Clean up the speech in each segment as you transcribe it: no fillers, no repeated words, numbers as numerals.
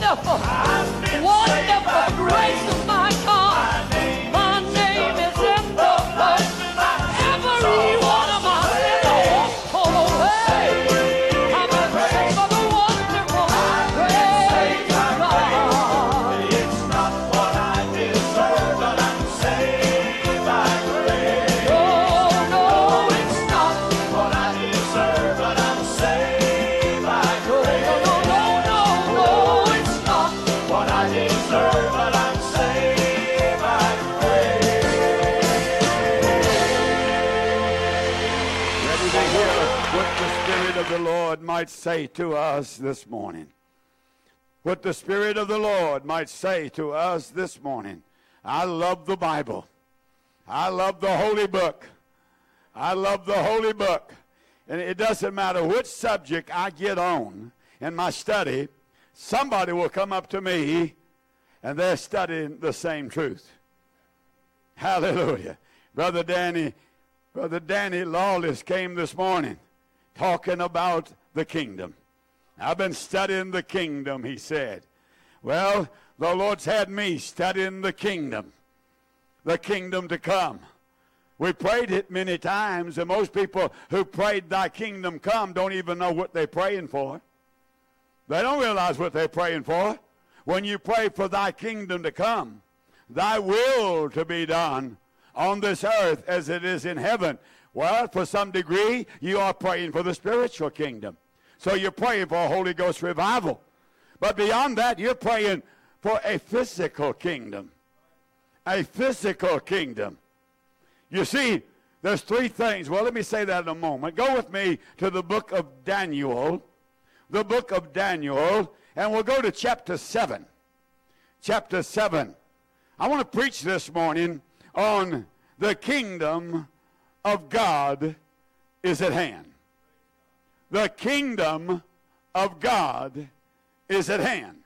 wonderful, wonderful grace of my God. My name is in the blood. Every one of my sins fall away. I'm a saint for the wonderful grace of God. It's not what I deserve, but I'm saved by grace. No, it's not What I deserve, but I'm saved by grace. No, it's not. What I deserve, but I'm saved by grace. Ready to hear what the Spirit of the Lord might say to us this morning. What the Spirit of the Lord might say to us this morning. I love the Bible. I love the Holy Book. I love the Holy Book. And it doesn't matter which subject I get on in my study, somebody will come up to me and they're studying the same truth. Hallelujah. Brother Danny Lawless came this morning talking about the kingdom. I've been studying the kingdom, he said. Well, the Lord's had me studying the kingdom to come. We prayed it many times, and most people who prayed thy kingdom come don't even know what they're praying for. They don't realize what they're praying for. When you pray for thy kingdom to come, thy will to be done on this earth as it is in heaven. Well, for some degree, you are praying for the spiritual kingdom. So you're praying for a Holy Ghost revival. But beyond that, you're praying for a physical kingdom. A physical kingdom. You see, there's three things. Well, let me say that in a moment. Go with me to the book of Daniel. The book of Daniel. And we'll go to chapter 7. Chapter 7. I want to preach this morning on the kingdom of God is at hand. The kingdom of God is at hand.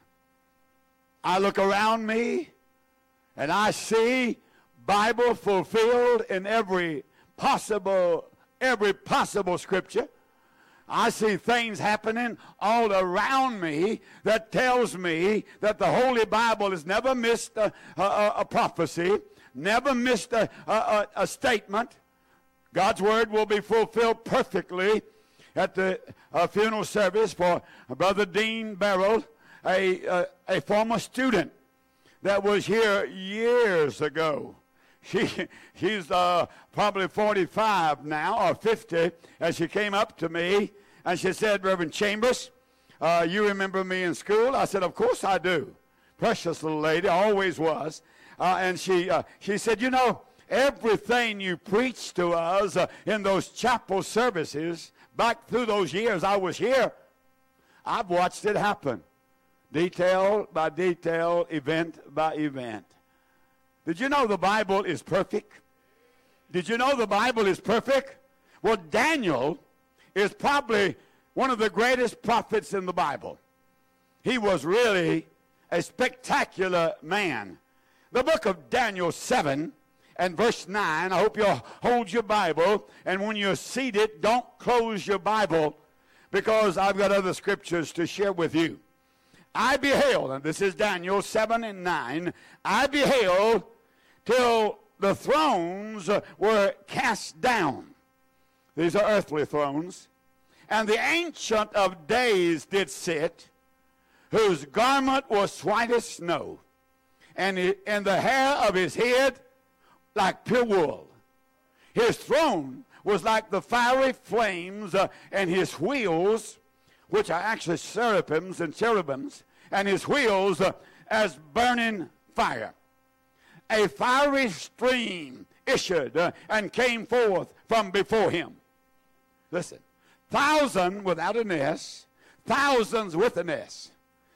I look around me and I see Bible fulfilled in every possible scripture. I see things happening all around me that tells me that the Holy Bible has never missed a prophecy, never missed a statement. God's word will be fulfilled perfectly at the funeral service for Brother Dean Barrow, a former student that was here years ago. She's probably 45 now, or 50, and she came up to me, and she said, Reverend Chambers, you remember me in school? I said, of course I do. Precious little lady, always was. And she said, you know, everything you preached to us in those chapel services, back through those years I was here, I've watched it happen. Detail by detail, event by event. Did you know the Bible is perfect? Did you know the Bible is perfect? Well, Daniel is probably one of the greatest prophets in the Bible. He was really a spectacular man. The book of Daniel 7 and verse 9, I hope you'll hold your Bible, and when you're seated, don't close your Bible, because I've got other scriptures to share with you. I beheld, and this is Daniel 7 and 9, I beheld till the thrones were cast down. These are earthly thrones. And the Ancient of Days did sit, whose garment was white as snow, and the hair of his head like pure wool. His throne was like the fiery flames, and his wheels, which are actually seraphims and cherubims, and his wheels as burning fire. A fiery stream issued and came forth from before him. Listen, thousand without an S, thousands with an S.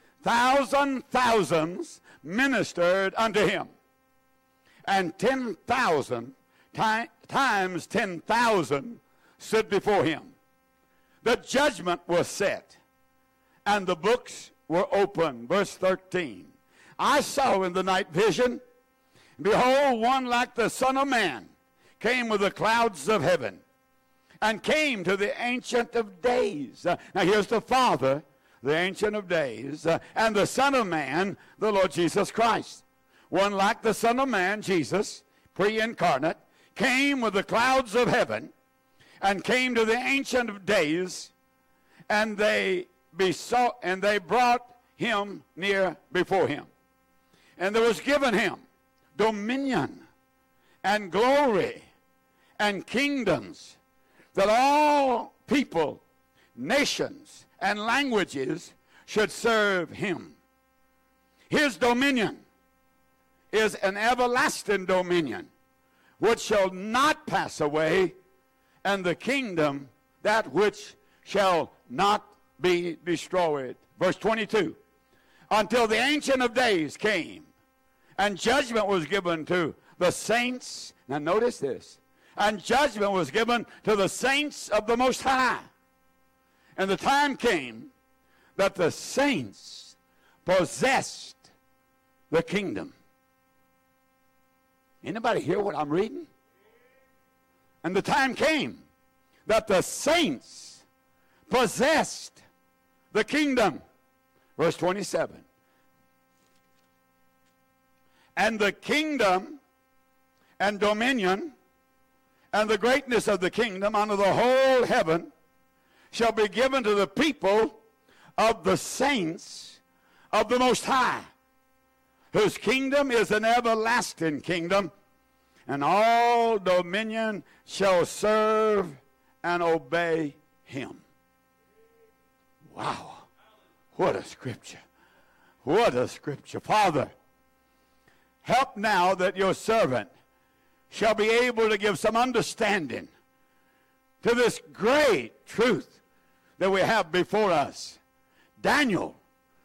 Thousands ministered unto him. And 10,000 times 10,000 stood before him. The judgment was set, and the books were open. Verse 13. I saw in the night vision, behold, one like the Son of Man came with the clouds of heaven, and came to the Ancient of Days. Now here's the Father the Ancient of Days, and the Son of Man, the Lord Jesus Christ. One like the Son of Man, Jesus, pre-incarnate, came with the clouds of heaven and came to the Ancient of Days, and they brought him near before him. And there was given him dominion and glory and kingdoms, that all people, nations, and languages should serve him. His dominion is an everlasting dominion which shall not pass away, and the kingdom that which shall not be destroyed. Verse 22, until the Ancient of Days came, and judgment was given to the saints. Now notice this. And judgment was given to the saints of the Most High. And the time came that the saints possessed the kingdom. Anybody hear what I'm reading? And the time came that the saints possessed the kingdom. Verse 27. And the kingdom and dominion and the greatness of the kingdom under the whole heaven shall be given to the people of the saints of the Most High, whose kingdom is an everlasting kingdom, and all dominion shall serve and obey him. Wow. What a scripture. What a scripture. Father, help now that your servant shall be able to give some understanding to this great truth that we have before us. Daniel,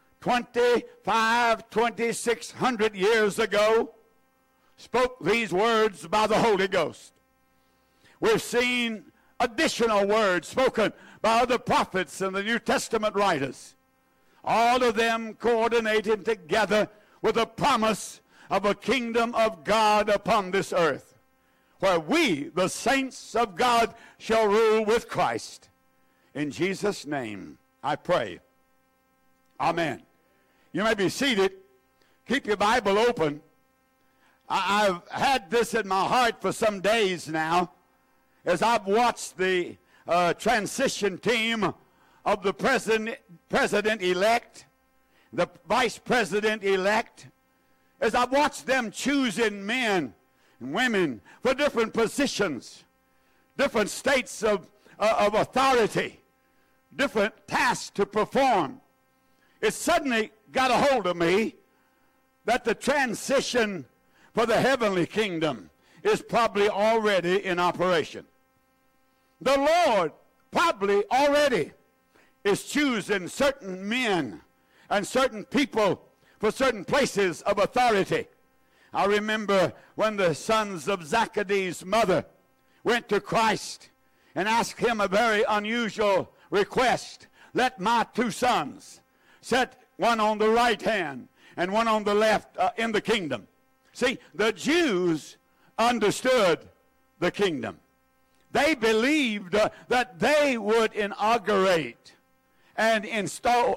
2,600 years ago, spoke these words by the Holy Ghost. We've seen additional words spoken by other prophets and the New Testament writers, all of them coordinated together with a promise of a kingdom of God upon this earth, where we, the saints of God, shall rule with Christ. In Jesus' name, I pray. Amen. You may be seated. Keep your Bible open. I've had this in my heart for some days now, as I've watched the transition team of the president-elect, the vice president-elect, as I've watched them choosing men and women for different positions, different states of authority, different tasks to perform. It suddenly got a hold of me that the transition for the heavenly kingdom is probably already in operation. The Lord probably already is choosing certain men and certain people for certain places of authority. I remember when the sons of Zacchaeus' mother went to Christ and asked him a very unusual request. Let my two sons set one on the right hand and one on the left in the kingdom. See, the Jews understood the kingdom. They believed that they would inaugurate and install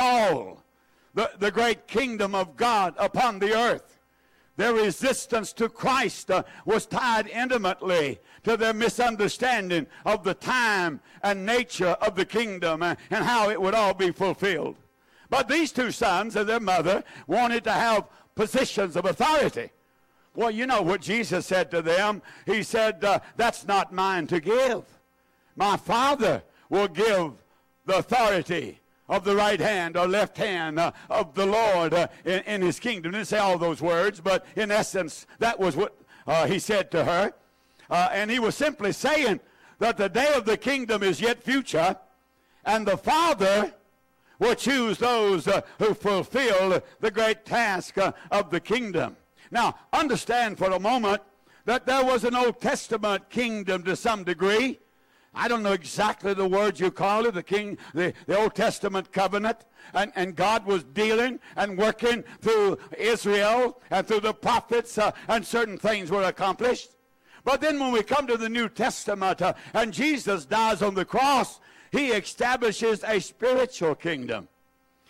the great kingdom of God upon the earth. Their resistance to Christ was tied intimately to their misunderstanding of the time and nature of the kingdom and how it would all be fulfilled. But these two sons and their mother wanted to have positions of authority. Well, you know what Jesus said to them. He said, that's not mine to give. My Father will give the authority of the right hand or left hand of the Lord in his kingdom. He didn't say all those words, but in essence, that was what he said to her. And he was simply saying that the day of the kingdom is yet future, and the Father will choose those who fulfill the great task of the kingdom. Now, understand for a moment that there was an Old Testament kingdom to some degree. I don't know exactly the word you call it, the Old Testament covenant. And God was dealing and working through Israel and through the prophets, and certain things were accomplished. But then when we come to the New Testament and Jesus dies on the cross, he establishes a spiritual kingdom.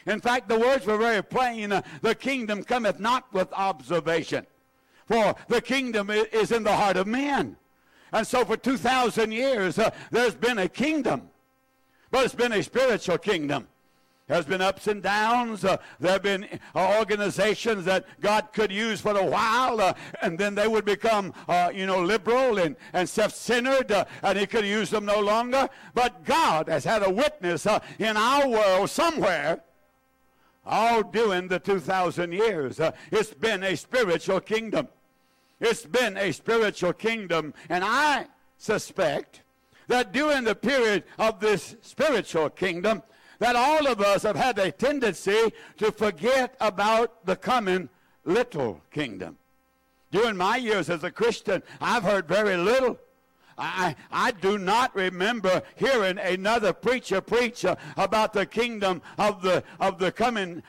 In fact, the words were very plain. The kingdom cometh not with observation. For the kingdom is in the heart of men. And so for 2,000 years, there's been a kingdom. But it's been a spiritual kingdom. There's been ups and downs. There have been organizations that God could use for a while, and then they would become, liberal and self-centered, and he could use them no longer. But God has had a witness in our world somewhere all during the 2,000 years. It's been a spiritual kingdom. It's been a spiritual kingdom. And I suspect that during the period of this spiritual kingdom, that all of us have had a tendency to forget about the coming little kingdom. During my years as a Christian, I've heard very little. I do not remember hearing another preacher preach about the kingdom of the coming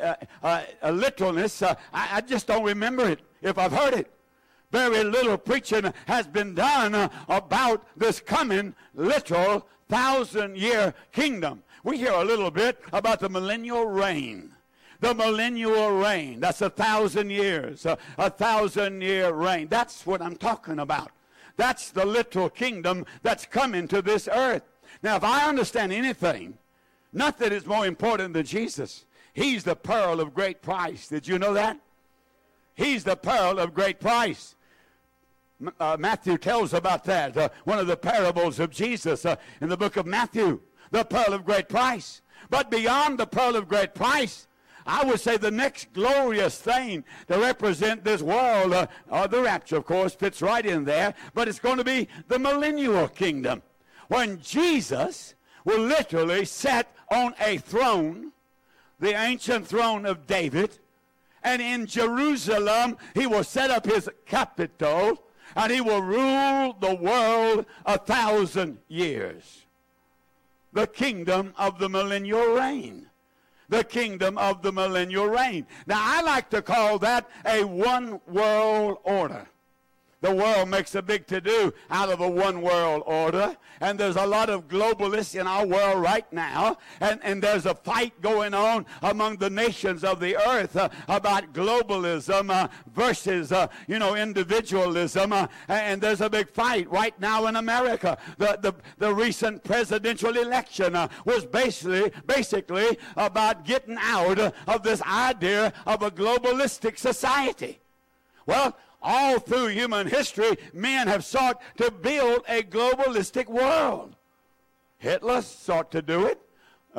littleness. I just don't remember it if I've heard it. Very little preaching has been done about this coming literal 1,000-year kingdom. We hear a little bit about the millennial reign. The millennial reign. That's 1,000 years. A 1,000-year reign. That's what I'm talking about. That's the literal kingdom that's coming to this earth. Now, if I understand anything, nothing is more important than Jesus. He's the pearl of great price. Did you know that? He's the pearl of great price. Matthew tells about that. One of the parables of Jesus in the book of Matthew. The pearl of great price. But beyond the pearl of great price, I would say the next glorious thing to represent this world, the rapture, of course, fits right in there, but it's going to be the millennial kingdom, when Jesus will literally sit on a throne, the ancient throne of David, and in Jerusalem he will set up his capital, and he will rule the world 1,000 years. The kingdom of the millennial reign. The kingdom of the millennial reign. Now, I like to call that a one world order. The world makes a big to-do out of a one world order. And there's a lot of globalists in our world right now. And there's a fight going on among the nations of the earth about globalism versus, individualism. And there's a big fight right now in America. The recent presidential election was basically about getting out of this idea of a globalistic society. Well, all through human history, men have sought to build a globalistic world. Hitler sought to do it.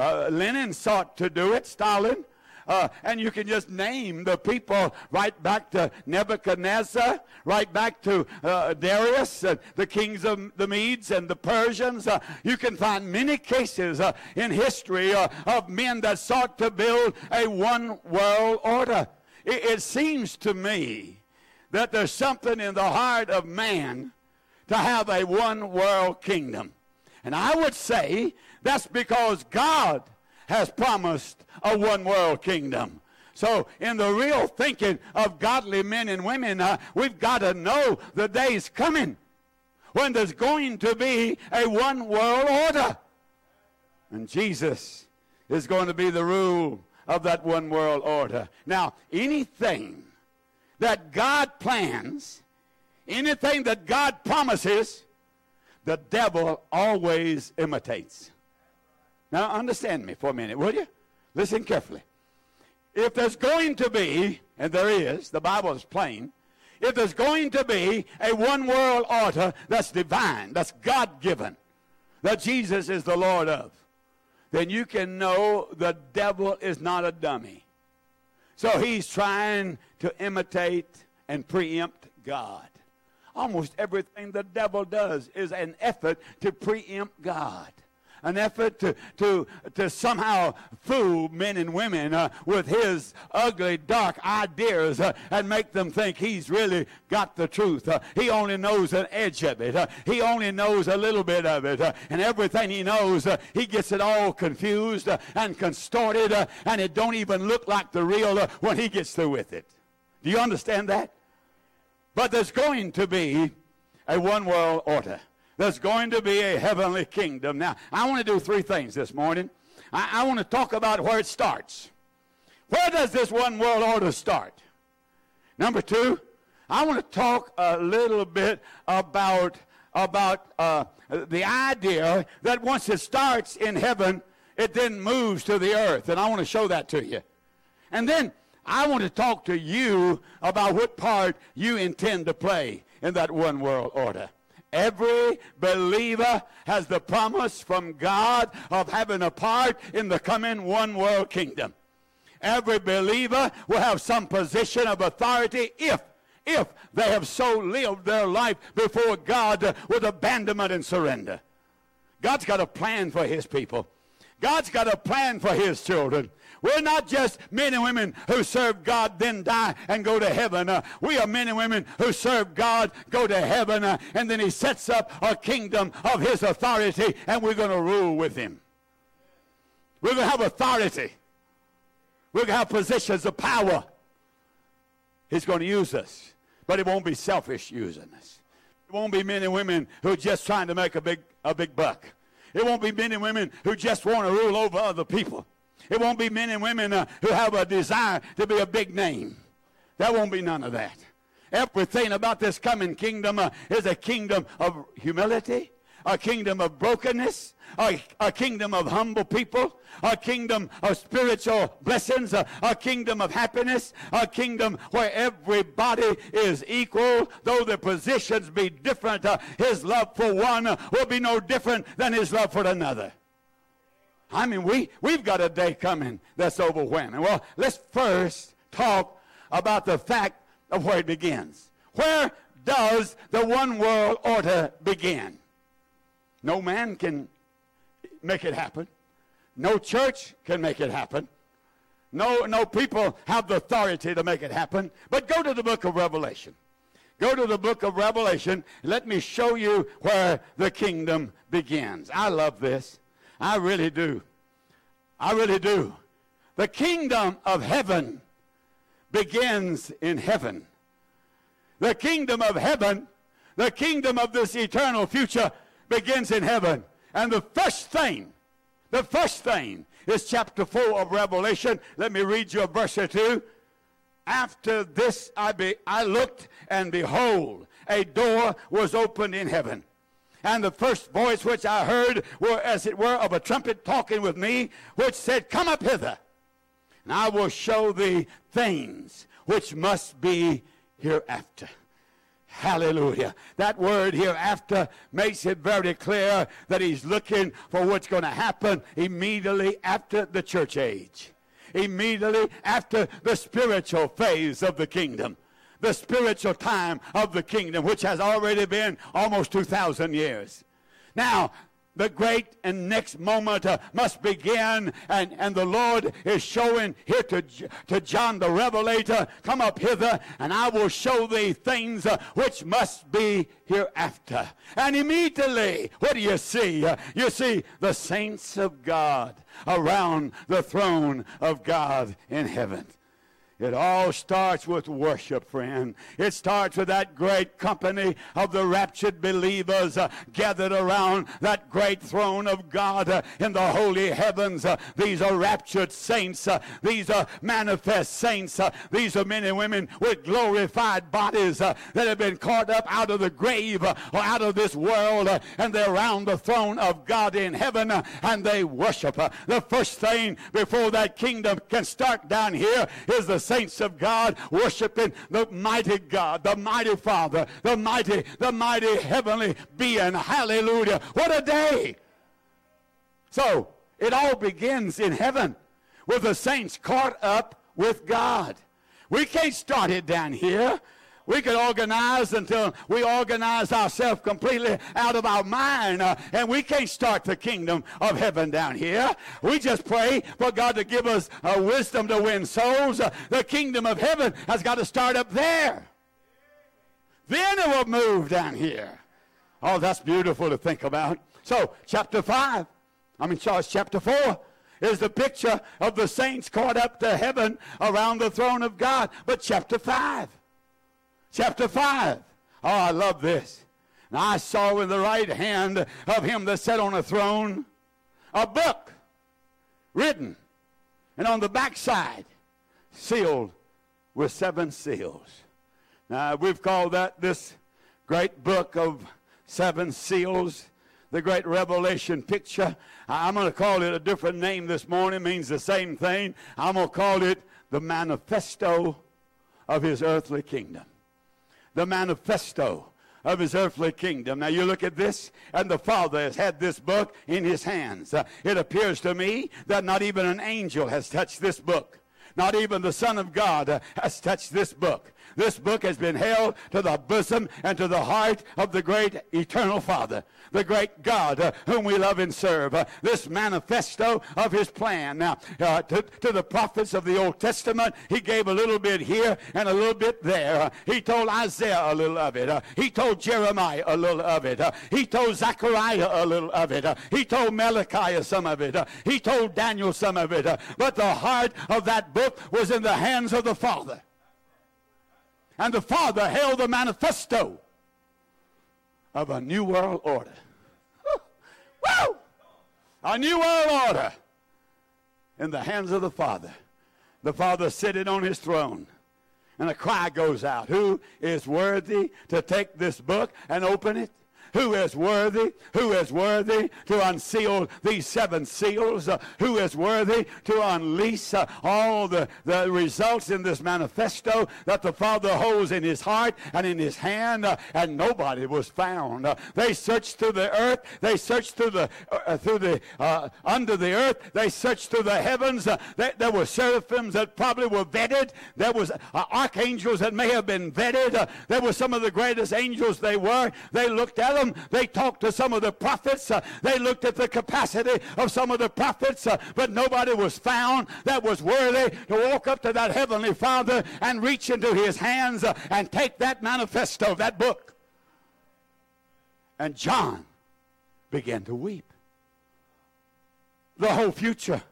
Lenin sought to do it. Stalin. And you can just name the people right back to Nebuchadnezzar, right back to Darius, the kings of the Medes and the Persians. You can find many cases in history of men that sought to build a one world order. It seems to me that there's something in the heart of man to have a one world kingdom. And I would say that's because God has promised a one world kingdom. So in the real thinking of godly men and women, we've got to know the day's coming when there's going to be a one world order. And Jesus is going to be the rule of that one world order. Now, anything that God plans, anything that God promises, the devil always imitates. Now understand me for a minute, will you? Listen carefully. If there's going to be, and there is, the Bible is plain, if there's going to be a one world order that's divine, that's God-given, that Jesus is the Lord of, then you can know the devil is not a dummy. So he's trying to imitate and preempt God. Almost everything the devil does is an effort to preempt God. An effort to somehow fool men and women with his ugly, dark ideas and make them think he's really got the truth. He only knows an edge of it. He only knows a little bit of it. And everything he knows, he gets it all confused and contorted, and it don't even look like the real when he gets through with it. Do you understand that? But there's going to be a one world order. There's going to be a heavenly kingdom. Now, I want to do three things this morning. I want to talk about where it starts. Where does this one world order start? Number two, I want to talk a little bit about the idea that once it starts in heaven, it then moves to the earth. And I want to show that to you. And then I want to talk to you about what part you intend to play in that one world order. Every believer has the promise from God of having a part in the coming one world kingdom. Every believer will have some position of authority if they have so lived their life before God with abandonment and surrender. God's got a plan for his people. God's got a plan for his children. We're not just men and women who serve God, then die and go to heaven. We are men and women who serve God, go to heaven, and then he sets up a kingdom of his authority, and we're going to rule with him. We're going to have authority. We're going to have positions of power. He's going to use us, but it won't be selfish using us. It won't be men and women who are just trying to make a big buck. It won't be men and women who just want to rule over other people. It won't be men and women who have a desire to be a big name. There won't be none of that. Everything about this coming kingdom is a kingdom of humility, a kingdom of brokenness, a kingdom of humble people, a kingdom of spiritual blessings, a kingdom of happiness, a kingdom where everybody is equal, though the positions be different. His love for one will be no different than his love for another. I mean, we've got a day coming that's overwhelming. Well, let's first talk about the fact of where it begins. Where does the one world order begin? No man can make it happen. No church can make it happen. No people have the authority to make it happen. But go to the book of Revelation. Go to the book of Revelation. Let me show you where the kingdom begins. I love this. I really do. I really do. The kingdom of heaven begins in heaven. The kingdom of heaven, the kingdom of this eternal future begins in heaven. And the first thing is chapter 4 of Revelation. Let me read you a verse or two. After this I looked, and behold, a door was opened in heaven. And the first voice which I heard were as it were of a trumpet talking with me, which said, Come up hither, and I will show thee things which must be hereafter. Hallelujah. That word hereafter makes it very clear that he's looking for what's going to happen immediately after the church age. Immediately after the spiritual phase of the kingdom. The spiritual time of the kingdom, which has already been almost 2,000 years. Now, the great and next moment must begin, and the Lord is showing here to John the Revelator, Come up hither, and I will show thee things which must be hereafter. And immediately, what do you see? You see the saints of God around the throne of God in heaven. It all starts with worship, friend. It starts with that great company of the raptured believers gathered around that great throne of God in the holy heavens. These are raptured saints. These are manifest saints. These are men and women with glorified bodies that have been caught up out of the grave or out of this world, and they're around the throne of God in heaven, and they worship. The first thing before that kingdom can start down here is the saints of God worshiping the mighty God, the mighty Father, the mighty heavenly being. Hallelujah. What a day. So it all begins in heaven with the saints caught up with God. We can't start it down here. We could organize until we organize ourselves completely out of our mind, and we can't start the kingdom of heaven down here. We just pray for God to give us wisdom to win souls. The kingdom of heaven has got to start up there. Then it will move down here. Oh, that's beautiful to think about. So, chapter 4 is the picture of the saints caught up to heaven around the throne of God. But chapter 5. Oh, I love this. And I saw in the right hand of him that sat on a throne a book written, and on the backside, sealed with 7 seals. Now, we've called that this great book of 7 seals, the great Revelation picture. I'm going to call it a different name this morning. It means the same thing. I'm going to call it the manifesto of his earthly kingdom. The manifesto of his earthly kingdom. Now you look at this, and the Father has had this book in his hands. It appears to me that not even an angel has touched this book. Not even the Son of God has touched this book. This book has been held to the bosom and to the heart of the great eternal Father, the great God whom we love and serve. This manifesto of his plan. Now, to the prophets of the Old Testament, he gave a little bit here and a little bit there. He told Isaiah a little of it. He told Jeremiah a little of it. He told Zechariah a little of it. He told Malachi some of it. He told Daniel some of it. But the heart of that book was in the hands of the Father. And the Father held the manifesto of a new world order. Woo! A new world order in the hands of the Father. The Father sitting on his throne. And a cry goes out. Who is worthy to take this book and open it? Who is worthy? Who is worthy to unseal these 7 seals? Who is worthy to unleash all the results in this manifesto that the Father holds in his heart and in his hand? And nobody was found. They searched through the earth. They searched through the under the earth. They searched through the heavens. There were seraphims that probably were vetted. There was archangels that may have been vetted. There were some of the greatest angels they were. They looked at them. They talked to some of the prophets. They looked at the capacity of some of the prophets, but nobody was found that was worthy to walk up to that heavenly Father and reach into his hands and take that manifesto, that book. And John began to weep. The whole future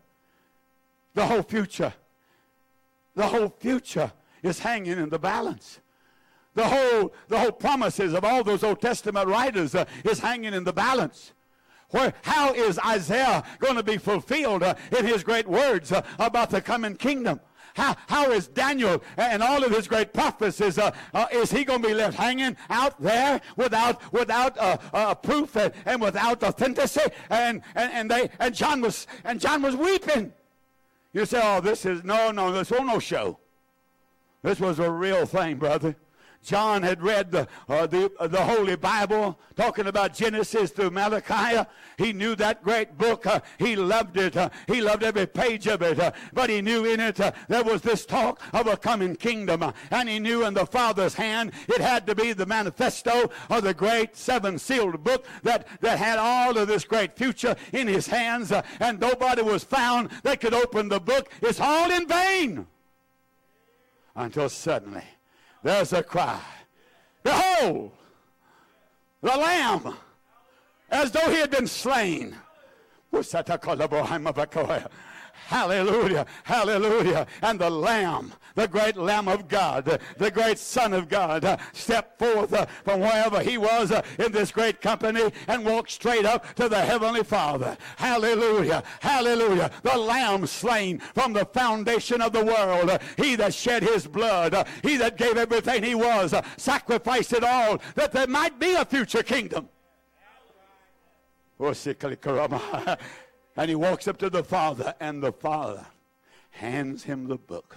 is hanging in the balance. The whole promises of all those Old Testament writers is hanging in the balance. How is Isaiah going to be fulfilled in his great words about the coming kingdom? How is Daniel and all of his great prophecies, is he going to be left hanging out there without proof and without authenticity? And John was weeping. You say, oh, this was no show. This was a real thing, brother. John had read the Holy Bible, talking about Genesis through Malachi. He knew that great book. He loved it. He loved every page of it. But he knew in it there was this talk of a coming kingdom. And he knew in the Father's hand it had to be the manifesto of the great 7-sealed book that had all of this great future in his hands. And nobody was found that could open the book. It's all in vain. Until suddenly there's a cry. Behold, the Lamb, as though he had been slain. Hallelujah, hallelujah. And the Lamb, the great Lamb of God, the great Son of God, stepped forth from wherever he was in this great company and walked straight up to the Heavenly Father. Hallelujah, hallelujah. The Lamb slain from the foundation of the world. He that shed his blood, he that gave everything he was, sacrificed it all that there might be a future kingdom. And he walks up to the Father, and the Father hands him the book.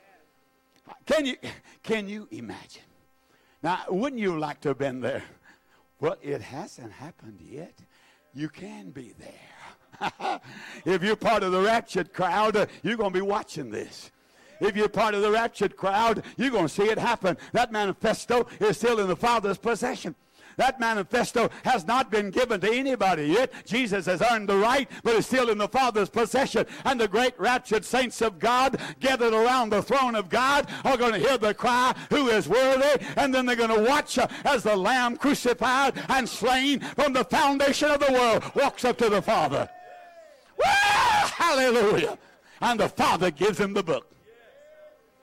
Can you imagine? Now, wouldn't you like to have been there? Well, it hasn't happened yet. You can be there. If you're part of the raptured crowd, you're going to be watching this. If you're part of the raptured crowd, you're going to see it happen. That manifesto is still in the Father's possession. That manifesto has not been given to anybody yet. Jesus has earned the right, but it's still in the Father's possession. And the great raptured saints of God gathered around the throne of God are going to hear the cry, who is worthy? And then they're going to watch as the Lamb crucified and slain from the foundation of the world walks up to the Father. Woo! Hallelujah. And the Father gives him the book.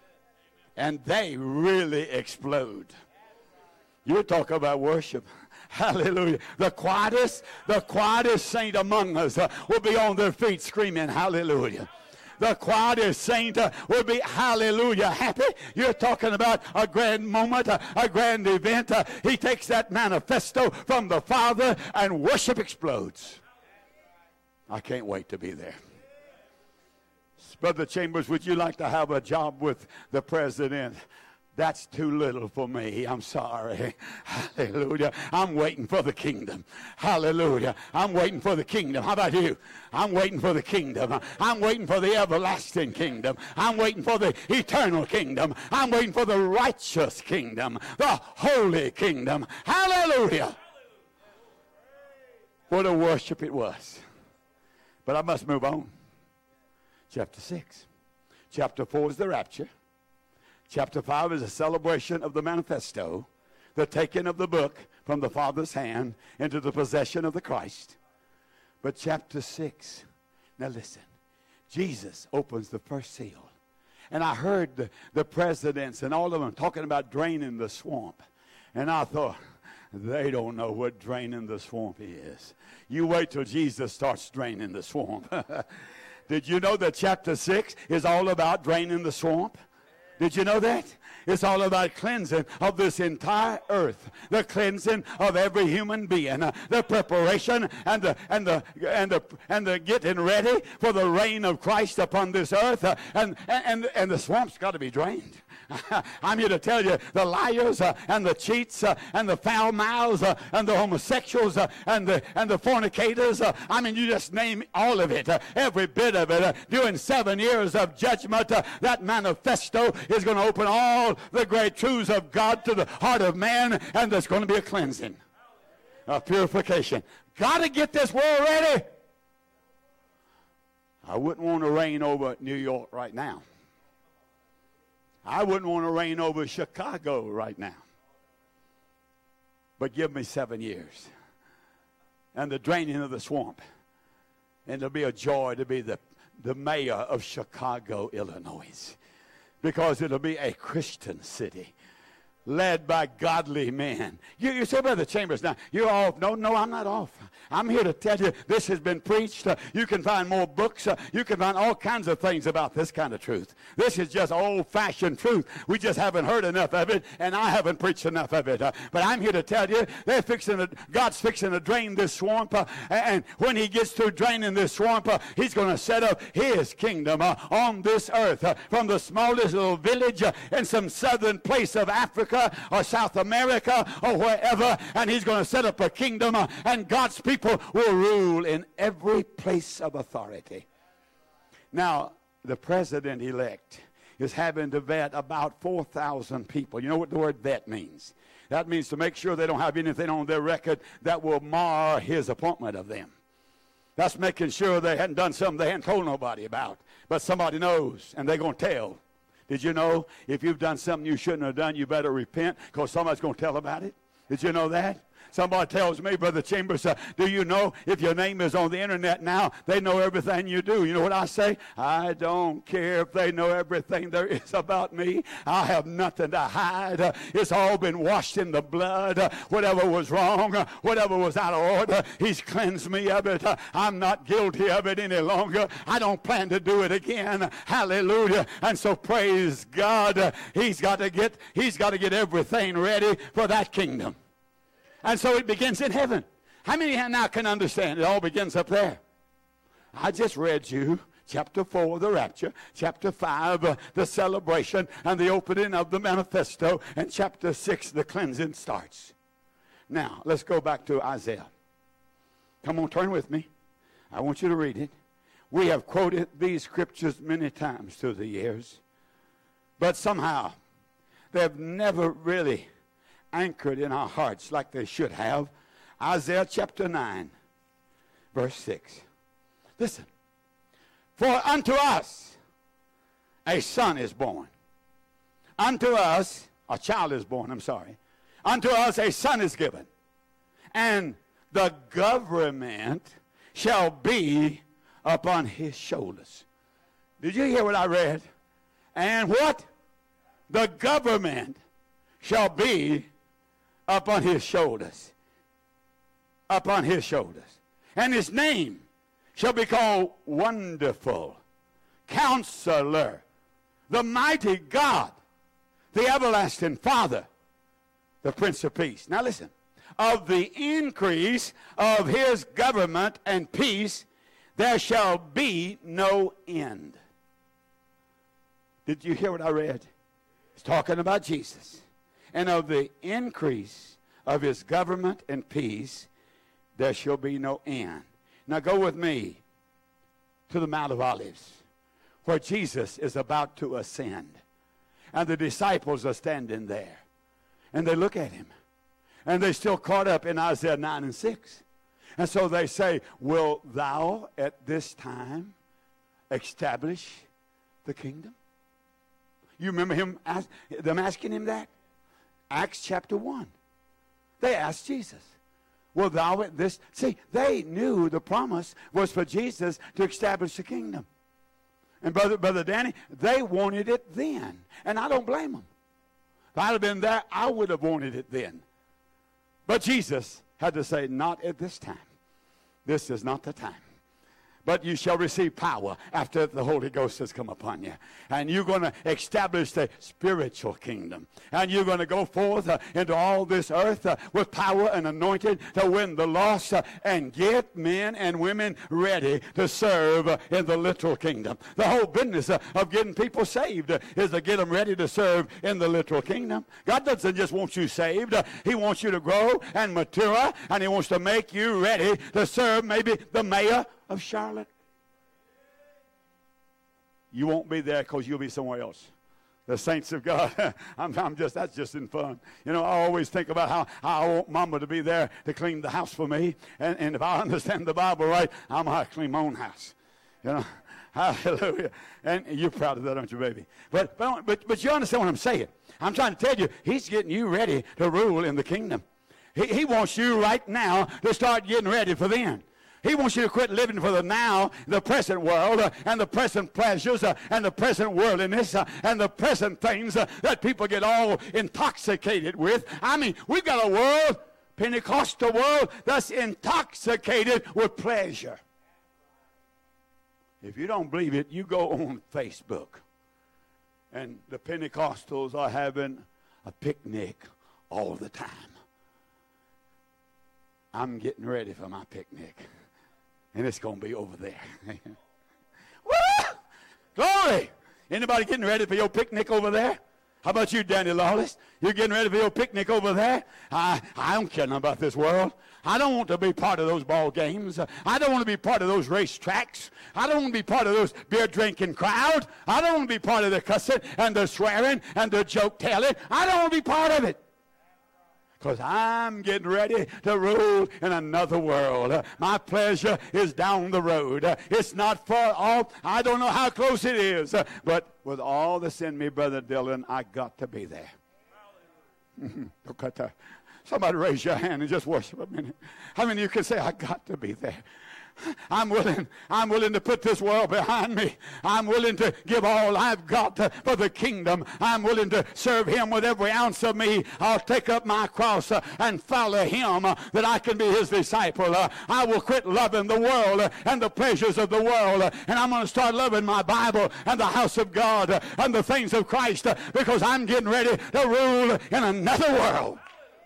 And they really explode. You talk about worship. Hallelujah. The quietest saint among us will be on their feet screaming, hallelujah. The quietest saint will be, hallelujah, happy. You're talking about a grand moment, a grand event. He takes that manifesto from the Father and worship explodes. I can't wait to be there. Brother Chambers, would you like to have a job with the president? That's too little for me. I'm sorry. Hallelujah. I'm waiting for the kingdom. Hallelujah. I'm waiting for the kingdom. How about you? I'm waiting for the kingdom. I'm waiting for the everlasting kingdom. I'm waiting for the eternal kingdom. I'm waiting for the righteous kingdom, the holy kingdom. Hallelujah. What a worship it was. But I must move on. Chapter 6. Chapter 4 is the rapture. Chapter 5 is a celebration of the manifesto, the taking of the book from the Father's hand into the possession of the Christ. But chapter 6, now listen, Jesus opens the first seal. And I heard the presidents and all of them talking about draining the swamp. And I thought, they don't know what draining the swamp is. You wait till Jesus starts draining the swamp. Did you know that chapter 6 is all about draining the swamp? Did you know that? It's all about cleansing of this entire earth, the cleansing of every human being, the preparation and the getting ready for the reign of Christ upon this earth, and the swamp's got to be drained. I'm here to tell you, the liars and the cheats and the foul mouths and the homosexuals and the fornicators. I mean, you just name all of it, every bit of it. During 7 years of judgment, that manifesto is going to open all the great truths of God to the heart of man, and there's going to be a cleansing, a purification. Got to get this world ready. I wouldn't want to reign over New York right now. I wouldn't want to reign over Chicago right now. But give me 7 years and the draining of the swamp, and it'll be a joy to be the mayor of Chicago, Illinois, because it'll be a Christian city led by godly men. You say, Brother Chambers, now, you're off. No, I'm not off. I'm here to tell you this has been preached. You can find more books. You can find all kinds of things about this kind of truth. This is just old-fashioned truth. We just haven't heard enough of it, and I haven't preached enough of it. But I'm here to tell you, God's fixing to drain this swamp, and when he gets through draining this swamp, he's going to set up his kingdom on this earth, from the smallest little village in some southern place of Africa or South America or wherever, and he's going to set up a kingdom, and God's people will rule in every place of authority. Now, the president-elect is having to vet about 4,000 people. You know what the word vet means? That means to make sure they don't have anything on their record that will mar his appointment of them. That's making sure they hadn't done something they hadn't told nobody about, but somebody knows, and they're going to tell. Did you know if you've done something you shouldn't have done, you better repent, because somebody's going to tell about it? Did you know that? Somebody tells me, Brother Chambers, do you know if your name is on the internet now, they know everything you do? You know what I say? I don't care if they know everything there is about me. I have nothing to hide. It's all been washed in the blood. Whatever was wrong, whatever was out of order, he's cleansed me of it. I'm not guilty of it any longer. I don't plan to do it again. Hallelujah. And so praise God. He's got to get everything ready for that kingdom. And so it begins in heaven. How many now can understand it all begins up there? I just read you chapter 4, the rapture, chapter 5, the celebration and the opening of the manifesto, and chapter 6, the cleansing starts. Now, let's go back to Isaiah. Come on, turn with me. I want you to read it. We have quoted these scriptures many times through the years, but somehow they've never really anchored in our hearts like they should have. Isaiah chapter 9, verse 6. Listen. For unto us a son is born. Unto us, a child is born, Unto us a son is given. And the government shall be upon his shoulders. Did you hear what I read? And what? The government shall be upon his shoulders. upon his shoulders. And his name shall be called Wonderful, Counselor, the Mighty God, the Everlasting Father, the Prince of Peace. Now listen. Of the increase of his government and peace, there shall be no end. Did you hear what I read? It's talking about Jesus. And of the increase of his government and peace, there shall be no end. Now go with me to the Mount of Olives, where Jesus is about to ascend. And the disciples are standing there. And they look at him. And they're still caught up in Isaiah 9 and 6. And so they say, "Will thou at this time establish the kingdom?" You remember them asking him that? Acts chapter 1. They asked Jesus, "Will thou at this..." See, they knew the promise was for Jesus to establish the kingdom. And Brother Danny, they wanted it then. And I don't blame them. If I'd have been there, I would have wanted it then. But Jesus had to say, "Not at this time. This is not the time. But you shall receive power after the Holy Ghost has come upon you. And you're going to establish the spiritual kingdom. And you're going to go forth into all this earth with power and anointed to win the lost and get men and women ready to serve in the literal kingdom." The whole business of getting people saved is to get them ready to serve in the literal kingdom. God doesn't just want you saved. He wants you to grow and mature, and he wants to make you ready to serve maybe the mayor of Charlotte. You won't be there because you'll be somewhere else. The saints of God. That's just in fun. You know, I always think about how I want Mama to be there to clean the house for me. And if I understand the Bible right, I'm going to clean my own house. You know, hallelujah. And you're proud of that, aren't you, baby? But you understand what I'm saying. I'm trying to tell you, he's getting you ready to rule in the kingdom. He wants you right now to start getting ready for then. He wants you to quit living for the now, the present world, and the present pleasures, and the present worldliness, and the present things that people get all intoxicated with. I mean, we've got a world, Pentecostal world, that's intoxicated with pleasure. If you don't believe it, you go on Facebook. And the Pentecostals are having a picnic all the time. I'm getting ready for my picnic. And it's going to be over there. Woo! Glory! Anybody getting ready for your picnic over there? How about you, Danny Lawless? You getting ready for your picnic over there? I don't care nothing about this world. I don't want to be part of those ball games. I don't want to be part of those racetracks. I don't want to be part of those beer drinking crowd. I don't want to be part of the cussing and the swearing and the joke telling. I don't want to be part of it. Because I'm getting ready to rule in another world. My pleasure is down the road. It's not far off. I don't know how close it is. But with all that's in me, Brother Dylan, I got to be there. Somebody raise your hand and just worship a minute. How many of you can say, I got to be there? I'm willing to put this world behind me. I'm willing to give all I've got for the kingdom. I'm willing to serve him with every ounce of me. I'll take up my cross and follow him that I can be his disciple. I will quit loving the world and the pleasures of the world, and I'm going to start loving my Bible and the house of God and the things of Christ, because I'm getting ready to rule in another world.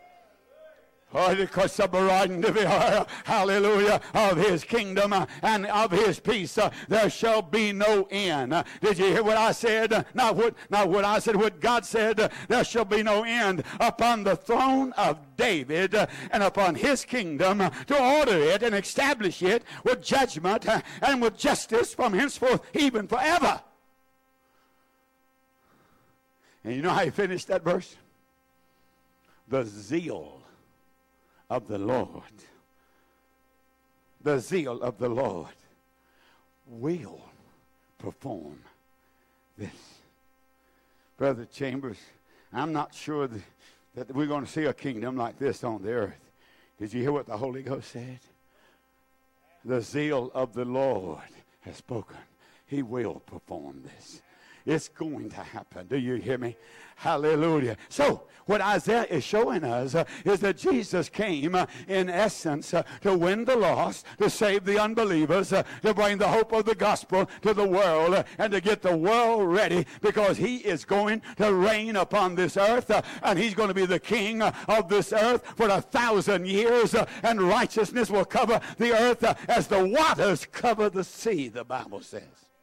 Hallelujah, of his kingdom and of his peace there shall be no end. Did you hear what I said? Not what I said, what God said. There shall be no end upon the throne of David and upon his kingdom, to order it and establish it with judgment and with justice from henceforth even forever. And you know how he finished that verse? The zeal of the Lord. The zeal of the Lord will perform this. Brother Chambers, I'm not sure that we're going to see a kingdom like this on the earth. Did you hear what the Holy Ghost said? The zeal of the Lord has spoken. He will perform this. It's going to happen. Do you hear me? Hallelujah. So, what Isaiah is showing us is that Jesus came, in essence, to win the lost, to save the unbelievers, to bring the hope of the gospel to the world, and to get the world ready, because he is going to reign upon this earth, and he's going to be the king of this earth for 1,000 years, and righteousness will cover the earth as the waters cover the sea, the Bible says.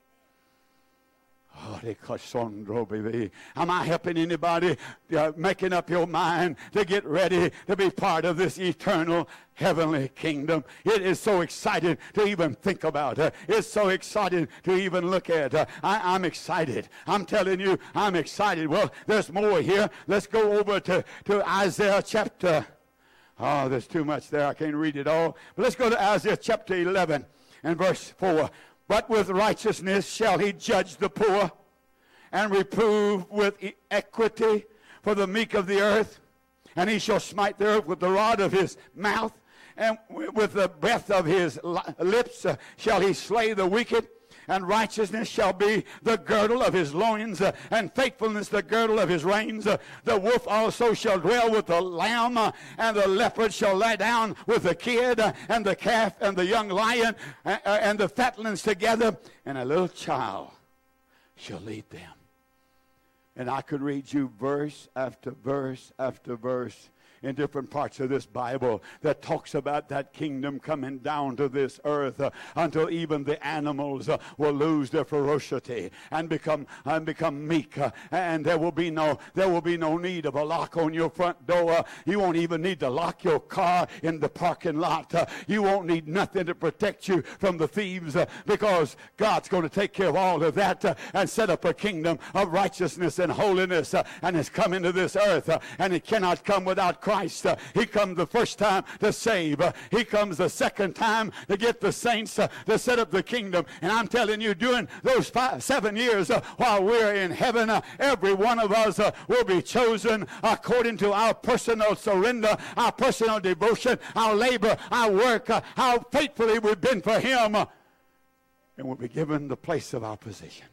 Am I helping anybody making up your mind to get ready to be part of this eternal heavenly kingdom? It is so exciting to even think about. It's so exciting to even look at. I'm excited. I'm telling you, I'm excited. Well, there's more here. Let's go over to Isaiah chapter. Oh, there's too much there. I can't read it all. But let's go to Isaiah chapter 11 and verse 4. But with righteousness shall he judge the poor, and reprove with equity for the meek of the earth. And he shall smite the earth with the rod of his mouth, and with the breath of his lips shall he slay the wicked. And righteousness shall be the girdle of his loins, and faithfulness the girdle of his reins. The wolf also shall dwell with the lamb, and the leopard shall lie down with the kid, and the calf and the young lion, and the fatlings together, and a little child shall lead them. And I could read you verse after verse after verse in different parts of this Bible that talks about that kingdom coming down to this earth until even the animals will lose their ferocity and become meek, and there will be no need of a lock on your front door. You won't even need to lock your car in the parking lot. You won't need nothing to protect you from the thieves, because God's going to take care of all of that and set up a kingdom of righteousness and holiness, and it's coming to this earth, and it cannot come without Christ. He comes the first time to save. He comes the second time to get the saints to set up the kingdom. And I'm telling you, during those 7 years while we're in heaven, every one of us will be chosen according to our personal surrender, our personal devotion, our labor, our work, how faithfully we've been for him. And we'll be given the place of our position.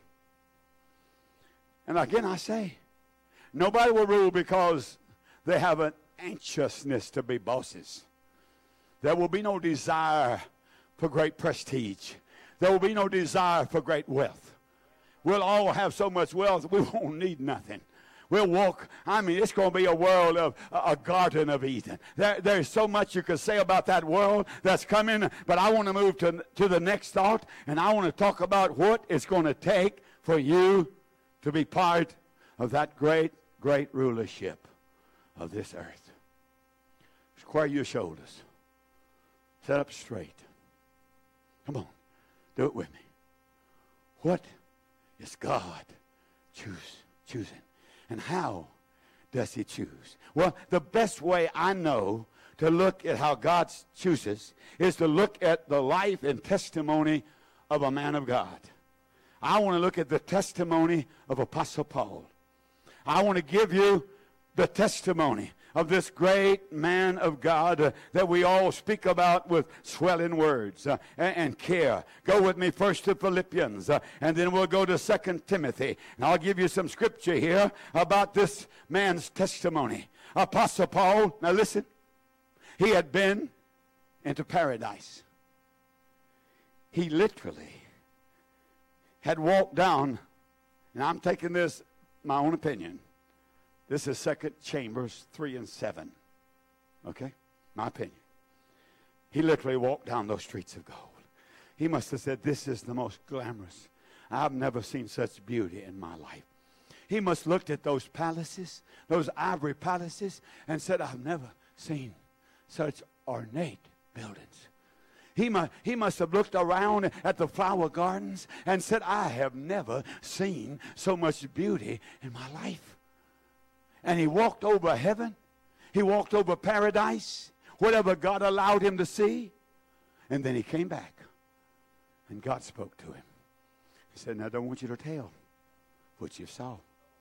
And again I say, nobody will rule because they have an anxiousness to be bosses. There will be no desire for great prestige. There will be no desire for great wealth. We'll all have so much wealth we won't need nothing. We'll walk. It's going to be a world of a Garden of Eden. There's so much you could say about that world that's coming, but I want to move to the next thought, and I want to talk about what it's going to take for you to be part of that great, great rulership of this earth. Square your shoulders. Set up straight. Come on. Do it with me. What is God choosing? And how does he choose? Well, the best way I know to look at how God chooses is to look at the life and testimony of a man of God. I want to look at the testimony of Apostle Paul. I want to give you the testimony of this great man of God that we all speak about with swelling words and care. Go with me first to Philippians, and then we'll go to 2 Timothy. And I'll give you some scripture here about this man's testimony. Apostle Paul, now listen, he had been into paradise. He literally had walked down, and I'm taking this my own opinion. This is 2 Chambers 3 and 7. Okay? My opinion. He literally walked down those streets of gold. He must have said, this is the most glamorous. I've never seen such beauty in my life. He must have looked at those palaces, those ivory palaces, and said, I've never seen such ornate buildings. He must have looked around at the flower gardens and said, I have never seen so much beauty in my life. And he walked over heaven. He walked over paradise, whatever God allowed him to see. And then he came back. And God spoke to him. He said, now I don't want you to tell what you saw.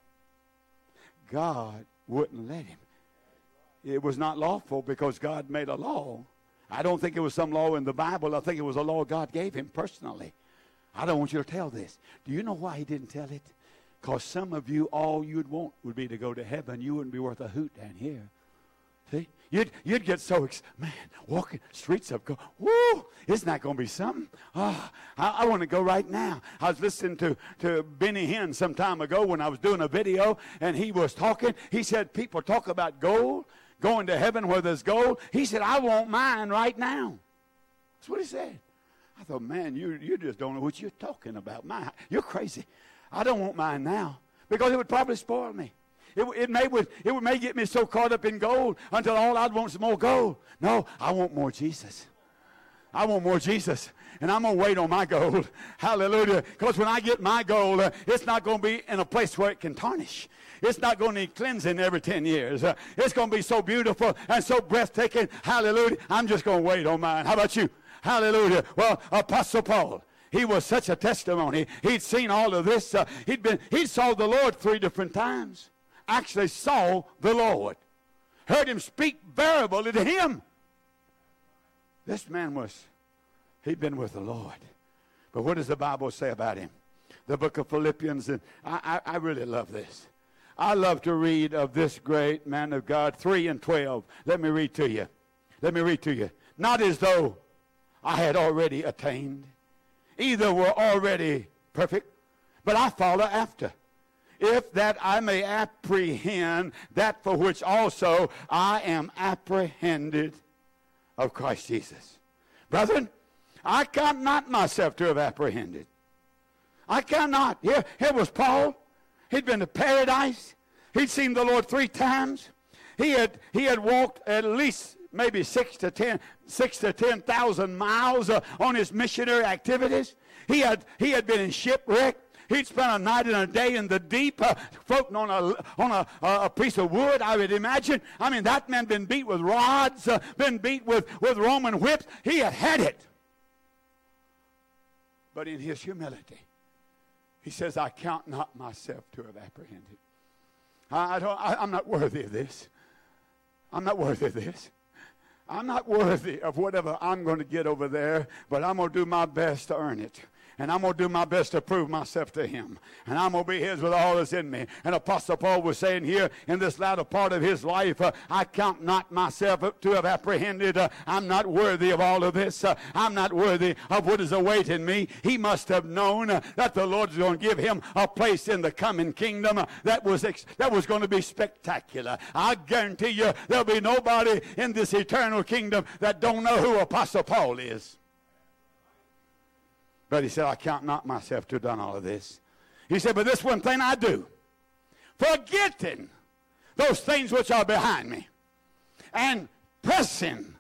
God wouldn't let him. It was not lawful because God made a law. I don't think it was some law in the Bible. I think it was a law God gave him personally. I don't want you to tell this. Do you know why he didn't tell it? Because some of you, all you'd want would be to go to heaven. You wouldn't be worth a hoot down here. See? You'd get so man, walking streets of gold. Woo! Isn't that going to be something? Oh, I want to go right now. I was listening to Benny Hinn some time ago when I was doing a video, and he was talking. He said, people talk about gold, going to heaven where there's gold. He said, I want mine right now. That's what he said. I thought, man, you just don't know what you're talking about. You're crazy. I don't want mine now because it would probably spoil me. It may get me so caught up in gold until all I'd want is more gold. No, I want more Jesus. I want more Jesus. And I'm going to wait on my gold. Hallelujah. Because when I get my gold, it's not going to be in a place where it can tarnish. It's not going to need cleansing every 10 years. It's going to be so beautiful and so breathtaking. Hallelujah. I'm just going to wait on mine. How about you? Hallelujah. Well, Apostle Paul, he was such a testimony. He'd seen all of this. He saw the Lord 3 different times. Actually saw the Lord. Heard him speak verbally to him. This man he'd been with the Lord. But what does the Bible say about him? The book of Philippians, and I really love this. I love to read of this great man of God, 3:12. Let me read to you. Not as though I had already attained, either were already perfect, but I follow after. If that I may apprehend that for which also I am apprehended of Christ Jesus. Brethren, I count not myself to have apprehended. I cannot. Here was Paul. He'd been to paradise. He'd seen the Lord 3 times. He had walked at least maybe 6,000 to 10,000 miles on his missionary activities. He had been in shipwreck. He'd spent a night and a day in the deep, floating on a piece of wood, I would imagine. I mean, that man been beat with rods, been beat with Roman whips. He had it. But in his humility, he says, I count not myself to have apprehended. I'm not worthy of this. I'm not worthy of this. I'm not worthy of whatever I'm going to get over there, but I'm going to do my best to earn it. And I'm going to do my best to prove myself to him. And I'm going to be his with all that's in me. And Apostle Paul was saying here in this latter part of his life, I count not myself to have apprehended. I'm not worthy of all of this. I'm not worthy of what is awaiting me. He must have known that the Lord is going to give him a place in the coming kingdom that was going to be spectacular. I guarantee you there'll be nobody in this eternal kingdom that don't know who Apostle Paul is. But he said, I count not myself to have done all of this. He said, but this one thing I do, forgetting those things which are behind me, and pressing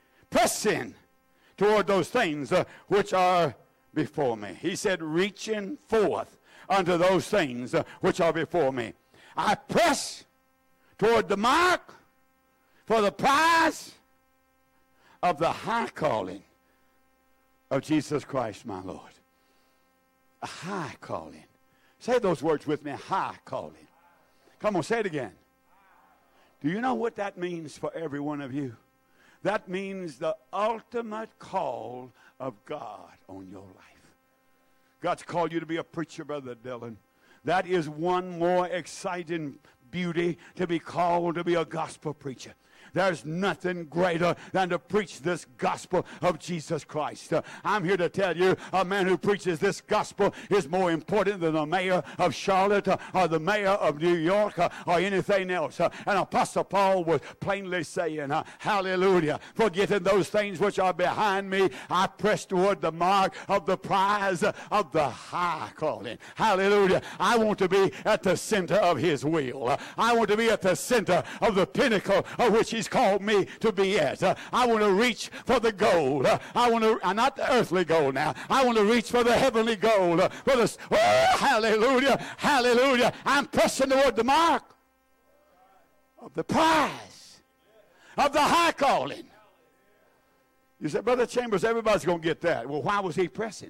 toward those things which are before me. He said, reaching forth unto those things which are before me. I press toward the mark for the prize of the high calling of Jesus Christ, my Lord. A high calling. Say those words with me, high calling. Come on, say it again. Do you know what that means for every one of you? That means the ultimate call of God on your life. God's called you to be a preacher, Brother Dillon. That is one more exciting beauty, to be called to be a gospel preacher. There's nothing greater than to preach this gospel of Jesus Christ. I'm here to tell you, a man who preaches this gospel is more important than the mayor of Charlotte or the mayor of New York or anything else. And Apostle Paul was plainly saying, hallelujah, forgetting those things which are behind me, I press toward the mark of the prize of the high calling. Hallelujah. I want to be at the center of his will. I want to be at the center of the pinnacle of which he's called me to be at. I want to reach for the gold. I want to, not the earthly gold now. I want to reach for the heavenly gold. For the, hallelujah, hallelujah. I'm pressing toward the mark of the prize of the high calling. You said, Brother Chambers, everybody's going to get that. Well, why was he pressing?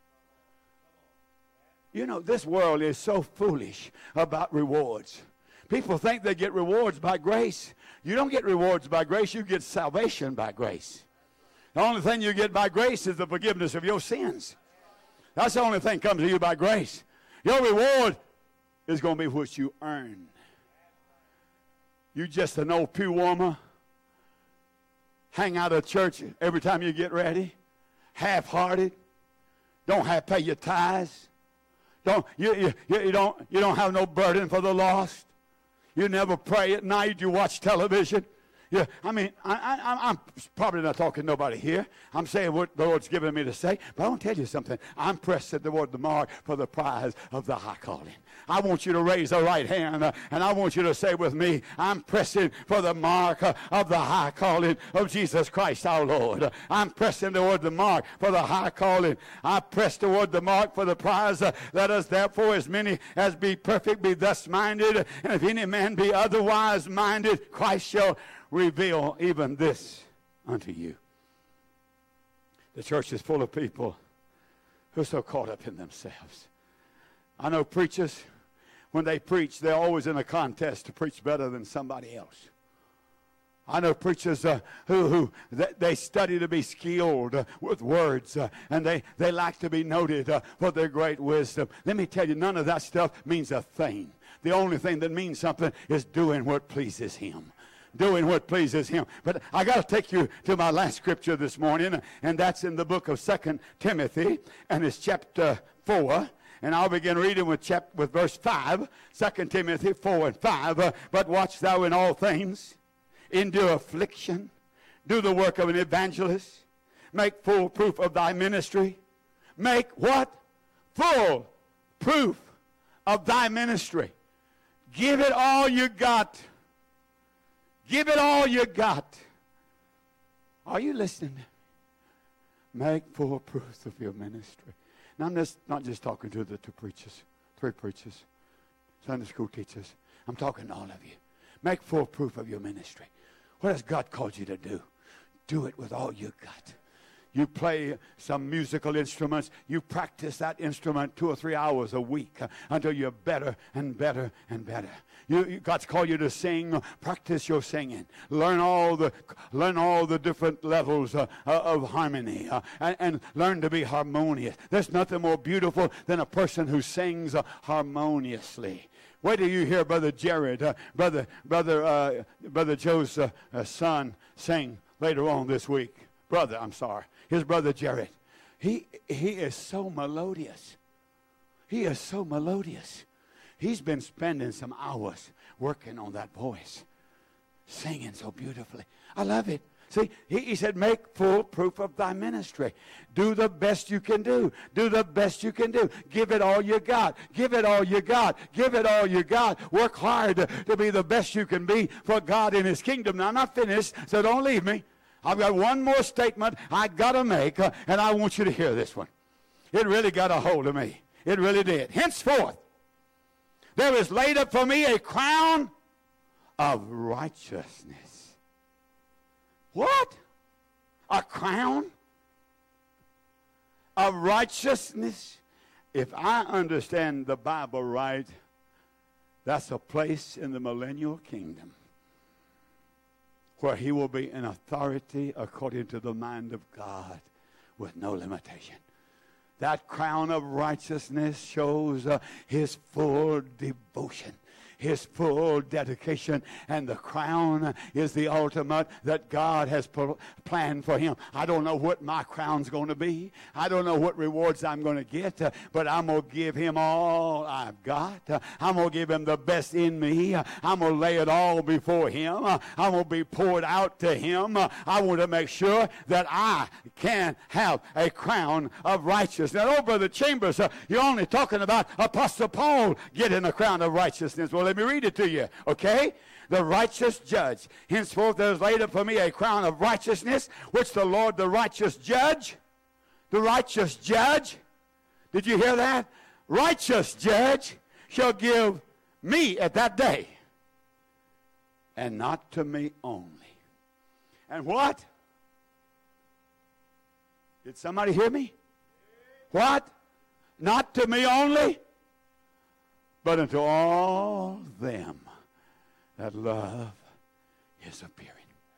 You know, this world is so foolish about rewards. People think they get rewards by grace. You don't get rewards by grace. You get salvation by grace. The only thing you get by grace is the forgiveness of your sins. That's the only thing comes to you by grace. Your reward is going to be what you earn. You just an old pew warmer, hang out at church every time you get ready, half-hearted, don't have to pay your tithes, you don't have no burden for the lost. You never pray at night. You watch television. Yeah, I mean, I'm probably not talking to nobody here. I'm saying what the Lord's given me to say. But I want to tell you something. I'm pressing toward the mark for the prize of the high calling. I want you to raise the right hand, and I want you to say with me, I'm pressing for the mark of the high calling of Jesus Christ our Lord. I'm pressing toward the mark for the high calling. I press toward the mark for the prize. Let us therefore, as many as be perfect, be thus minded. And if any man be otherwise minded, Christ shall reveal even this unto you. The church is full of people who are so caught up in themselves. I know preachers, when they preach, they're always in a contest to preach better than somebody else. I know preachers who they study to be skilled with words, and they like to be noted for their great wisdom. Let me tell you, none of that stuff means a thing. The only thing that means something is doing what pleases Him. Doing what pleases Him. But I got to take you to my last scripture this morning, and that's in the book of 2 Timothy, and it's chapter 4. And I'll begin reading with verse 5, 2 Timothy 4 and 5. But watch thou in all things, endure affliction, do the work of an evangelist, make full proof of thy ministry. Make what? Full proof of thy ministry. Give it all you got. Give it all you got. Are you listening? Make full proof of your ministry. Now, I'm not just talking to the 2 preachers, 3 preachers, Sunday school teachers. I'm talking to all of you. Make full proof of your ministry. What has God called you to do? Do it with all you got. You play some musical instruments. You practice that instrument 2 or 3 hours a week until you're better and better and better. God's called you to sing. Practice your singing. Learn all the different levels of harmony, and learn to be harmonious. There's nothing more beautiful than a person who sings harmoniously. Wait till you hear Brother Jared, Brother Joe's son sing later on this week. His brother Jared. He is so melodious. He is so melodious. He's been spending some hours working on that voice, singing so beautifully. I love it. See, he said, make full proof of thy ministry. Do the best you can do. Do the best you can do. Give it all you got. Give it all you got. Give it all you got. Work hard to be the best you can be for God in His kingdom. Now, I'm not finished, so don't leave me. I've got one more statement I got to make, and I want you to hear this one. It really got a hold of me. It really did. Henceforth, there is laid up for me a crown of righteousness. What? A crown of righteousness? If I understand the Bible right, that's a place in the millennial kingdom where He will be in authority according to the mind of God with no limitation. That crown of righteousness shows His full devotion, His full dedication, and the crown is the ultimate that God has planned for him. I don't know what my crown's going to be. I don't know what rewards I'm going to get, but I'm going to give Him all I've got. I'm going to give Him the best in me. I'm going to lay it all before Him. I'm going to be poured out to Him. I want to make sure that I can have a crown of righteousness. Now, Brother Chambers, you're only talking about Apostle Paul getting a crown of righteousness. Well, let me read it to you, okay? The righteous judge. Henceforth there is laid up for me a crown of righteousness, which the Lord, the righteous judge, did you hear that? Righteous judge shall give me at that day, and not to me only. And what? Did somebody hear me? What? Not to me only, but unto all them that love His appearing.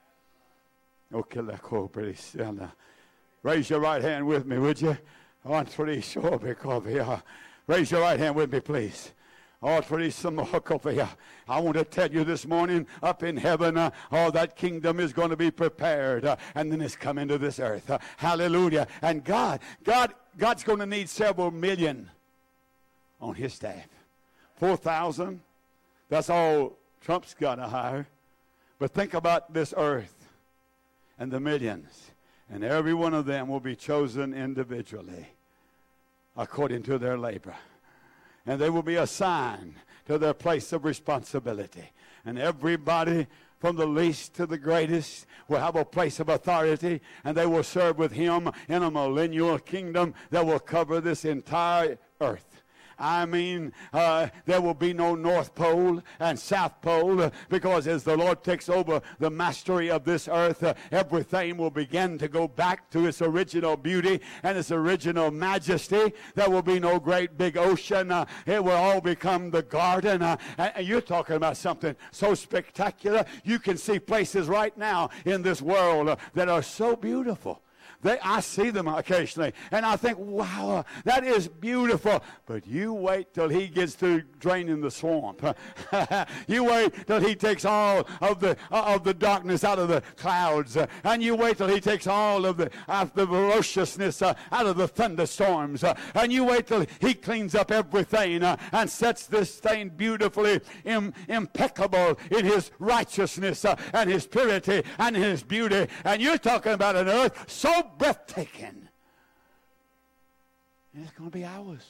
Raise your right hand with me, would you? Raise your right hand with me, please. Oh, Teresa Mohokopia, I want to tell you this morning, up in heaven, that kingdom is going to be prepared, and then it's come into this earth. Hallelujah. And God's going to need several million on his staff. 4,000, that's all Trump's got to hire. But think about this earth and the millions, and every one of them will be chosen individually according to their labor. And they will be assigned to their place of responsibility. And everybody from the least to the greatest will have a place of authority, and they will serve with him in a millennial kingdom that will cover this entire earth. I mean, there will be no North Pole and South Pole, because as the Lord takes over the mastery of this earth, everything will begin to go back to its original beauty and its original majesty. There will be no great big ocean. It will all become the garden. And you're talking about something so spectacular. You can see places right now in this world that are so beautiful. I see them occasionally, and I think, wow, that is beautiful. But you wait till he gets through draining the swamp. You wait till he takes all of the darkness out of the clouds, and you wait till he takes all of the ferociousness out of the thunderstorms, and you wait till he cleans up everything and sets this thing beautifully impeccable in his righteousness and his purity and his beauty. And you're talking about an earth so breathtaking. And it's going to be ours.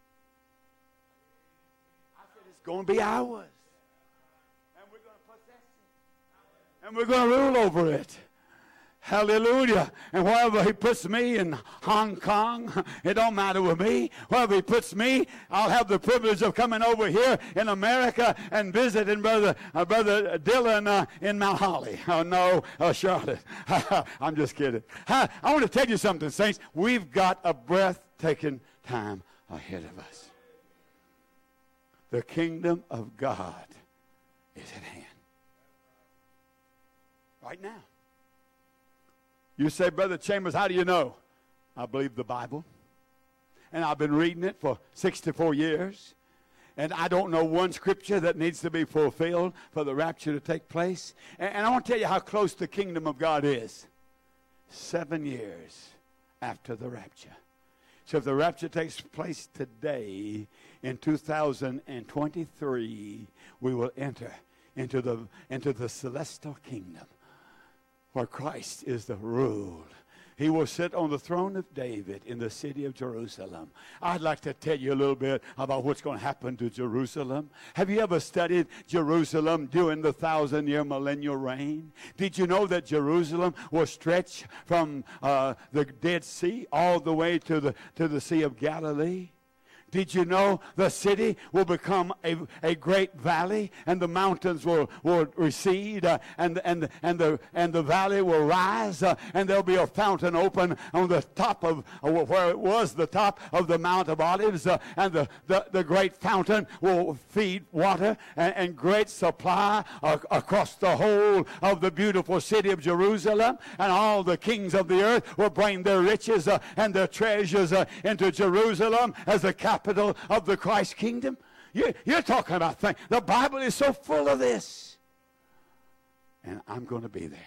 I said it's going to be ours. And we're going to possess it. And we're going to rule over it. Hallelujah. And wherever he puts me in Hong Kong, it don't matter with me. Wherever he puts me, I'll have the privilege of coming over here in America and visiting Brother Dylan in Mount Holly. Oh, no, Charlotte. I'm just kidding. I want to tell you something, saints. We've got a breathtaking time ahead of us. The kingdom of God is at hand. Right now. You say, Brother Chambers, how do you know? I believe the Bible. And I've been reading it for 64 years. And I don't know one scripture that needs to be fulfilled for the rapture to take place. And I want to tell you how close the kingdom of God is. 7 years after the rapture. So if the rapture takes place today, in 2023, we will enter into the celestial kingdom, where Christ is the rule. He will sit on the throne of David in the city of Jerusalem. I'd like to tell you a little bit about what's going to happen to Jerusalem. Have you ever studied Jerusalem during the 1,000-year millennial reign? Did you know that Jerusalem was stretched from the Dead Sea all the way to the Sea of Galilee? Did you know the city will become a great valley, and the mountains will recede, and the valley will rise, and there'll be a fountain open on the top of where it was the top of the Mount of Olives, and the great fountain will feed water and great supply across the whole of the beautiful city of Jerusalem, and all the kings of the earth will bring their riches and their treasures into Jerusalem as the capital of the Christ kingdom. You're talking about things. The Bible is so full of this. And I'm going to be there.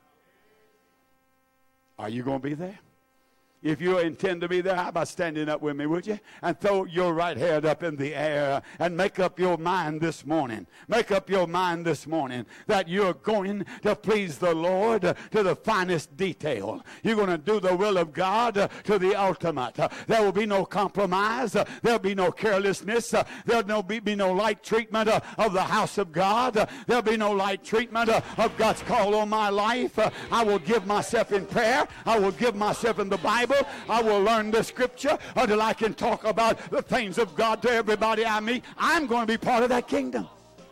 Are you going to be there? If you intend to be there, how about standing up with me, would you? And throw your right hand up in the air and make up your mind this morning. Make up your mind this morning that you're going to please the Lord to the finest detail. You're going to do the will of God to the ultimate. There will be no compromise. There'll be no carelessness. There'll be no light treatment of the house of God. There'll be no light treatment of God's call on my life. I will give myself in prayer. I will give myself in the Bible. I will learn the scripture until I can talk about the things of God to everybody I meet. I'm going to be part of that kingdom.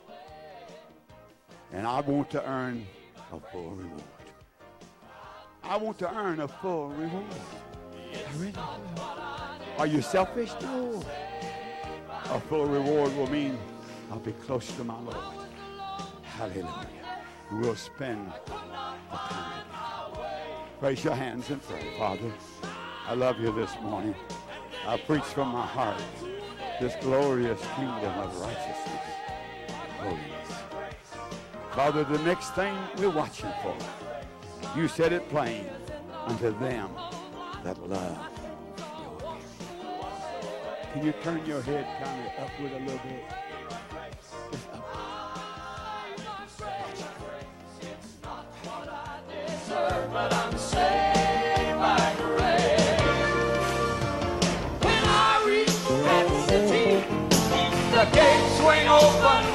And I want to earn a full reward. I want to earn a full reward. I really do. Are you selfish? No. A full reward will mean I'll be close to my Lord. Hallelujah. We'll spend the time together. Raise your hands and pray. Father, I love you this morning. I preach from my heart. this glorious kingdom of righteousness and holiness. Father, the next thing we're watching for, you said it plain, unto them that love your appearing. Can you turn your head kind of upward a little bit? Just up. But I'm saved by grace. When I reach that city, the gates swing open